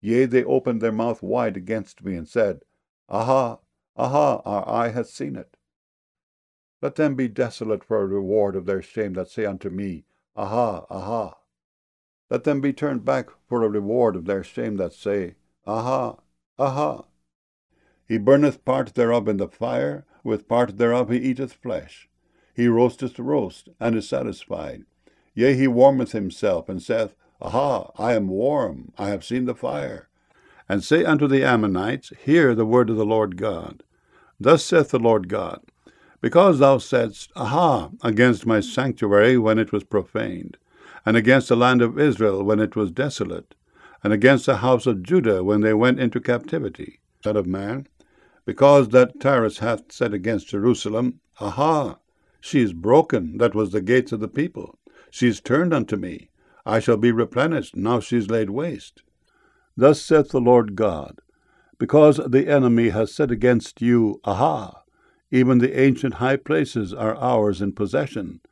Yea, they opened their mouth wide against me, and said, Aha, aha, our eye hath seen it. Let them be desolate for a reward of their shame that say unto me, Aha, aha. Let them be turned back for a reward of their shame that say, Aha, aha. He burneth part thereof in the fire, with part thereof he eateth flesh. He roasteth roast, and is satisfied. Yea, he warmeth himself, and saith, Aha, I am warm, I have seen the fire. And say unto the Ammonites, Hear the word of the Lord God. Thus saith the Lord God, Because thou saidst, Aha, against my sanctuary when it was profaned, and against the land of Israel when it was desolate, and against the house of Judah when they went into captivity. Son of man, because that Tyrus hath said against Jerusalem, Aha, she is broken, that was the gates of the people. She is turned unto me. I shall be replenished, now she is laid waste. Thus saith the Lord God, Because the enemy has said against you, Aha, even the ancient high places are ours in possession,